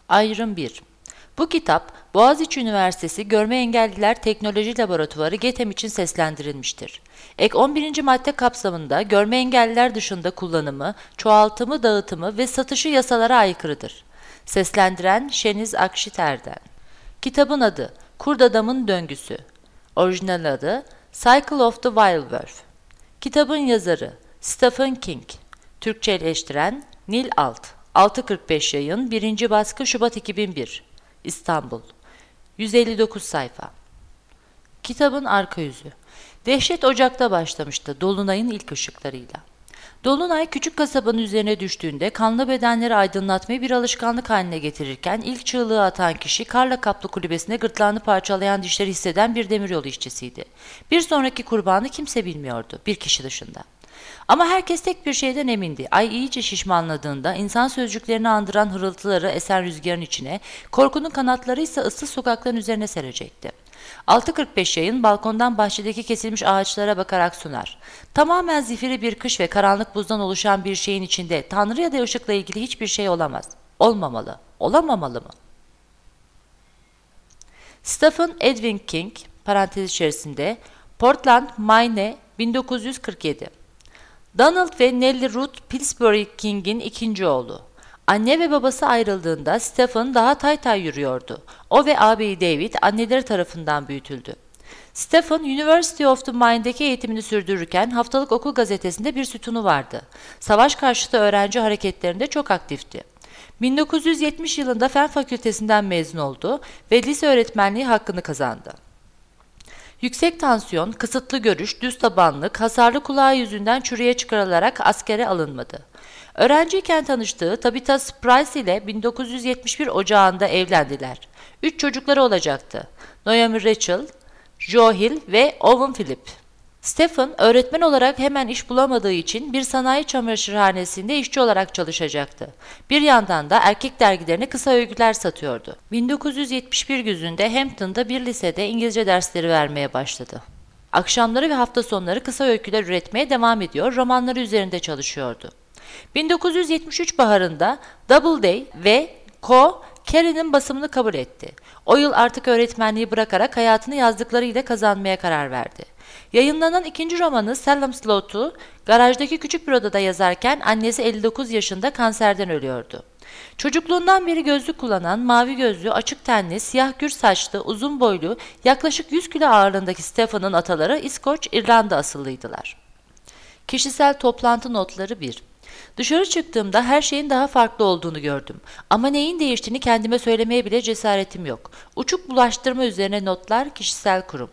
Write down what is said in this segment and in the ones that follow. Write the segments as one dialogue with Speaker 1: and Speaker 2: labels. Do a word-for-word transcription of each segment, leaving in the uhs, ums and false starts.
Speaker 1: Ayrım bir. Bu kitap, Boğaziçi Üniversitesi Görme Engelliler Teknoloji Laboratuvarı GETEM için seslendirilmiştir. Ek on birinci madde kapsamında görme engelliler dışında kullanımı, çoğaltımı, dağıtımı ve satışı yasalara aykırıdır. Seslendiren Şeniz Akşit Erden. Kitabın adı Kurt Adamın Döngüsü. Orijinal adı Cycle of the Wild Wolf. Kitabın yazarı Stephen King. Türkçeleştiren Nil Alt. altı kırk beş yayın, birinci baskı Şubat iki bin bir. İstanbul. yüz elli dokuz sayfa. Kitabın arka yüzü. Dehşet Ocak'ta başlamıştı, Dolunay'ın ilk ışıklarıyla. Dolunay küçük kasabanın üzerine düştüğünde kanlı bedenleri aydınlatmayı bir alışkanlık haline getirirken ilk çığlığı atan kişi karla kaplı kulübesine gırtlağını parçalayan dişleri hisseden bir demiryolu işçisiydi. Bir sonraki kurbanı kimse bilmiyordu, bir kişi dışında. Ama herkes tek bir şeyden emindi. Ay iyice şişmanladığında insan sözcüklerini andıran hırıltıları esen rüzgarın içine, korkunun kanatları ise ıssız sokakların üzerine serecekti. altı kırk beş yayın balkondan bahçedeki kesilmiş ağaçlara bakarak sunar. Tamamen zifiri bir kış ve karanlık buzdan oluşan bir şeyin içinde Tanrı ya da ışıkla ilgili hiçbir şey olamaz. Olmamalı. Olamamalı mı? Stephen Edwin King, parantez içerisinde, Portland, Maine, bin dokuz yüz kırk yedi. Donald ve Nellie Ruth Pillsbury King'in ikinci oğlu. Anne ve babası ayrıldığında Stephen daha tay tay yürüyordu. O ve ağabeyi David anneleri tarafından büyütüldü. Stephen, University of the Maine'deki eğitimini sürdürürken haftalık okul gazetesinde bir sütunu vardı. Savaş karşıtı öğrenci hareketlerinde çok aktifti. bin dokuz yüz yetmiş yılında Fen Fakültesinden mezun oldu ve lise öğretmenliği hakkını kazandı. Yüksek tansiyon, kısıtlı görüş, düz tabanlık, hasarlı kulağı yüzünden çürüye çıkarılarak askere alınmadı. Öğrenciyken tanıştığı Tabitha Sprice ile bin dokuz yüz yetmiş bir Ocağı'nda evlendiler. Üç çocukları olacaktı. Naomi Rachel, Joe Hill ve Owen Philip. Stephen, öğretmen olarak hemen iş bulamadığı için bir sanayi çamaşırhanesinde işçi olarak çalışacaktı. Bir yandan da erkek dergilerine kısa öyküler satıyordu. bin dokuz yüz yetmiş bir güzünde Hampton'da bir lisede İngilizce dersleri vermeye başladı. Akşamları ve hafta sonları kısa öyküler üretmeye devam ediyor, romanları üzerinde çalışıyordu. bin dokuz yüz yetmiş üç baharında Doubleday ve Co. Carey'nin basımını kabul etti. O yıl artık öğretmenliği bırakarak hayatını yazdıklarıyla kazanmaya karar verdi. Yayınlanan ikinci romanı Salem Slot'u garajdaki küçük bir odada yazarken annesi elli dokuz yaşında kanserden ölüyordu. Çocukluğundan beri gözlük kullanan, mavi gözlü, açık tenli, siyah gür saçlı, uzun boylu, yaklaşık yüz kilo ağırlığındaki Stephen'ın ataları İskoç, İrlanda asıllıydılar. Kişisel toplantı notları bir. Dışarı çıktığımda her şeyin daha farklı olduğunu gördüm. Ama neyin değiştiğini kendime söylemeye bile cesaretim yok. Uçuk bulaştırma üzerine notlar, kişisel kurum.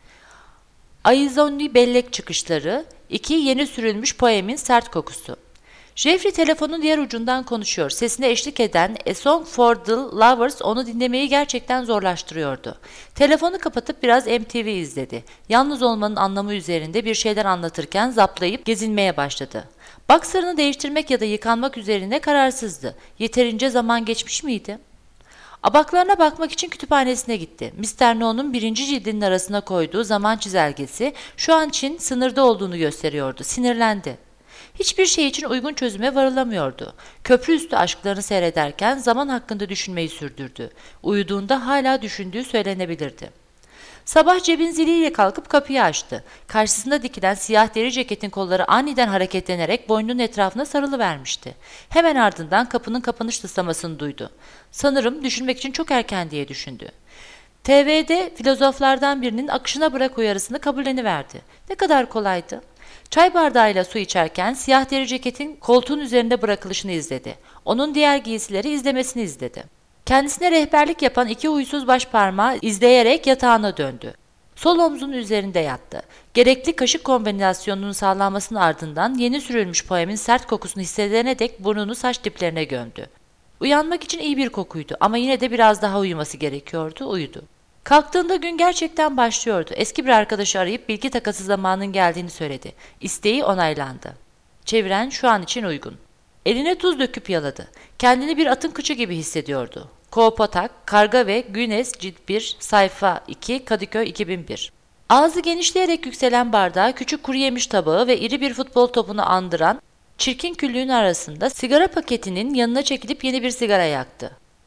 Speaker 1: Aizonli bellek çıkışları, iki yeni sürülmüş poemin sert kokusu. Jeffrey telefonun diğer ucundan konuşuyor. Sesine eşlik eden A Song for the Lovers onu dinlemeyi gerçekten zorlaştırıyordu. Telefonu kapatıp biraz M T V izledi. Yalnız olmanın anlamı üzerinde bir şeyler anlatırken zaplayıp gezinmeye başladı. Boxer'ını değiştirmek ya da yıkanmak üzerine kararsızdı. Yeterince zaman geçmiş miydi? Abaklarına bakmak için kütüphanesine gitti. mister No'nun birinci cildinin arasına koyduğu zaman çizelgesi şu an için sınırda olduğunu gösteriyordu. Sinirlendi. Hiçbir şey için uygun çözüme varılamıyordu. Köprü üstü aşklarını seyrederken zaman hakkında düşünmeyi sürdürdü. Uyuduğunda hala düşündüğü söylenebilirdi. Sabah cebin ziliyle kalkıp kapıyı açtı. Karşısında dikilen siyah deri ceketin kolları aniden hareketlenerek boynunun etrafına sarılıvermişti. Hemen ardından kapının kapanış tıslamasını duydu. Sanırım düşünmek için çok erken diye düşündü. T V'de filozoflardan birinin akışına bırak uyarısını kabulleniverdi. Ne kadar kolaydı. Çay bardağıyla su içerken siyah deri ceketin koltuğun üzerinde bırakılışını izledi. Onun diğer giysileri izlemesini izledi. Kendisine rehberlik yapan iki huysuz başparmağı izleyerek yatağına döndü. Sol omzunun üzerinde yattı. Gerekli kaşık kombinasyonunun sağlanmasının ardından yeni sürülmüş poemin sert kokusunu hissedene dek burnunu saç diplerine gömdü. Uyanmak için iyi bir kokuydu ama yine de biraz daha uyuması gerekiyordu, uyudu. Kalktığında gün gerçekten başlıyordu. Eski bir arkadaşı arayıp bilgi takası zamanının geldiğini söyledi. İsteği onaylandı. Çeviren şu an için uygun. Eline tuz döküp yaladı. Kendini bir atın kıçı gibi hissediyordu. Koopatak, Karga ve Günes Cilt bir, Sayfa iki, Kadıköy iki bin bir. Ağzı genişleyerek yükselen bardağı, küçük kuru yemiş tabağı ve iri bir futbol topunu andıran çirkin küllüğün arasında sigara paketinin yanına çekilip yeni bir sigara yaktı.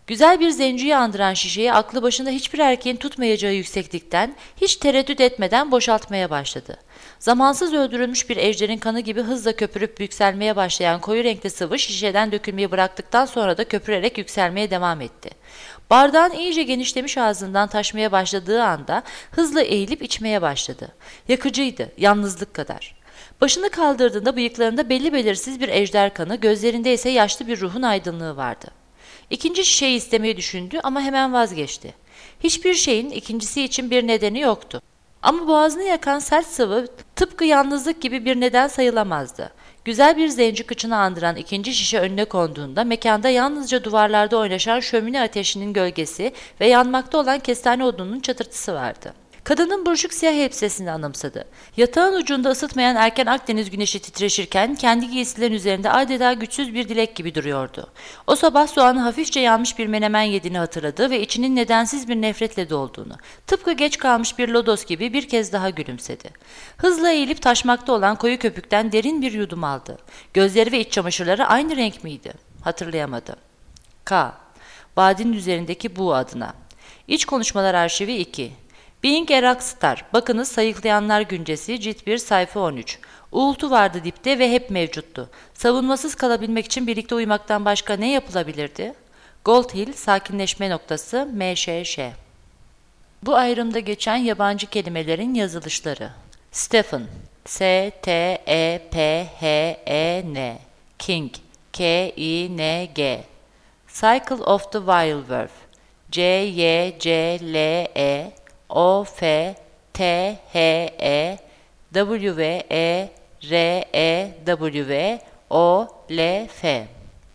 Speaker 1: Güzel bir zenciyi andıran şişeyi aklı başında hiçbir erkeğin tutmayacağı yükseklikten hiç tereddüt etmeden boşaltmaya başladı. Zamansız öldürülmüş bir ejderin kanı gibi hızla köpürüp yükselmeye başlayan koyu renkli sıvı şişeden dökülmeyi bıraktıktan sonra da köpürerek yükselmeye devam etti. Bardağın iyice genişlemiş ağzından taşmaya başladığı anda hızla eğilip içmeye başladı. Yakıcıydı, yalnızlık kadar. Başını kaldırdığında bıyıklarında belli belirsiz bir ejder kanı, gözlerinde ise yaşlı bir ruhun aydınlığı vardı. İkinci şişeyi istemeyi düşündü ama hemen vazgeçti. Hiçbir şeyin ikincisi için bir nedeni yoktu. Ama boğazını yakan sert sıvı tıpkı yalnızlık gibi bir neden sayılamazdı. Güzel bir zenci kıçını andıran ikinci şişe önüne konduğunda mekanda yalnızca duvarlarda oynaşan şömine ateşinin gölgesi ve yanmakta olan kestane odununun çatırtısı vardı. Kadının buruşuk siyah elbisesini anımsadı. Yatağın ucunda ısıtmayan erken Akdeniz güneşi titreşirken kendi giysilerin üzerinde adeta güçsüz bir dilek gibi duruyordu. O sabah soğanı hafifçe yanmış bir menemen yediğini hatırladı ve içinin nedensiz bir nefretle dolduğunu. Tıpkı geç kalmış bir lodos gibi bir kez daha gülümsedi. Hızla eğilip taşmakta olan koyu köpükten derin bir yudum aldı. Gözleri ve iç çamaşırları aynı renk miydi? Hatırlayamadı. K. Vadinin üzerindeki bu adına. İç konuşmalar arşivi iki. Being a Rockstar. Bakınız Sayıklayanlar Güncesi, cilt bir, sayfa on üç. Uğultu vardı dipte ve hep mevcuttu. Savunmasız kalabilmek için birlikte uyumaktan başka ne yapılabilirdi? Gold Hill, sakinleşme noktası, M Ş Ş. Bu ayrımda geçen yabancı kelimelerin yazılışları. Stephen, S T E P H E N. King, K I N G. Cycle of the Wild Wolf, C Y C L E O F T H E W E R E W O L F.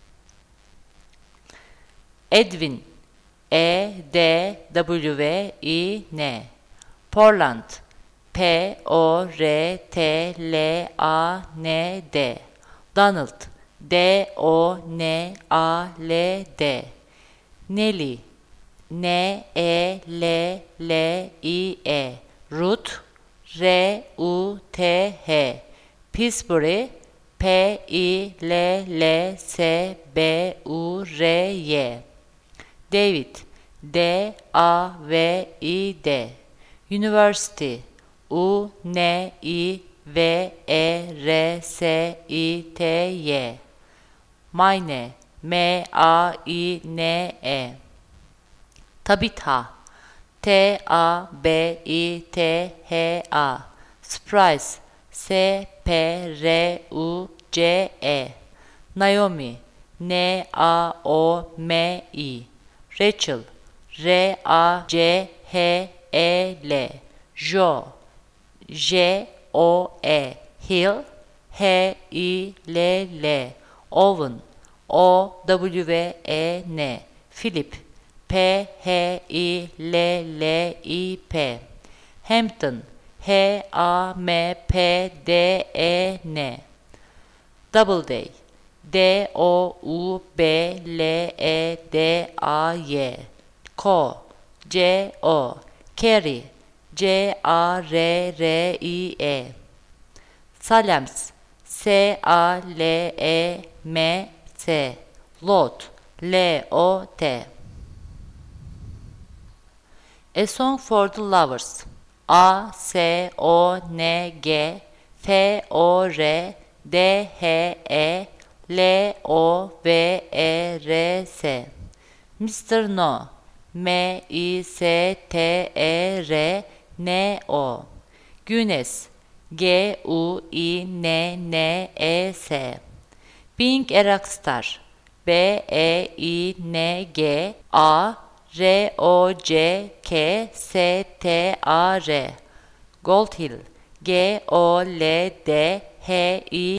Speaker 1: Edwin, E D W I N. Portland, P O R T L A N D. Donald, D O N A L D. Nelly, N E L L I E. Ruth, R U T H. Pillsbury, P I L L S B U R Y. David, D A V I D. University, U N I V E R S I T Y. Mine, M A I N E. Tabitha, T A B I T H A. Surprise, S P R U C E. Naomi, N A O M I. Rachel, R A C H E L. Joe, J O E. Hill, H I L L. Owen, O W E N. Philip, P H I L L I P. Hampton, H A M P D E N. Doubleday, D O U B L E D A Y. Co, C O. Carrie, C A R R I E. Salems, S A L E M S. Lot, L O T. A Song for the Lovers. A S O N G F O R D H E L O V E R S. Mister No, M I S T E R N O. Günes, G U I N N E S. Being a Rockstar, B E I N G A R O C K S T A R. Gold Hill, G O L D H I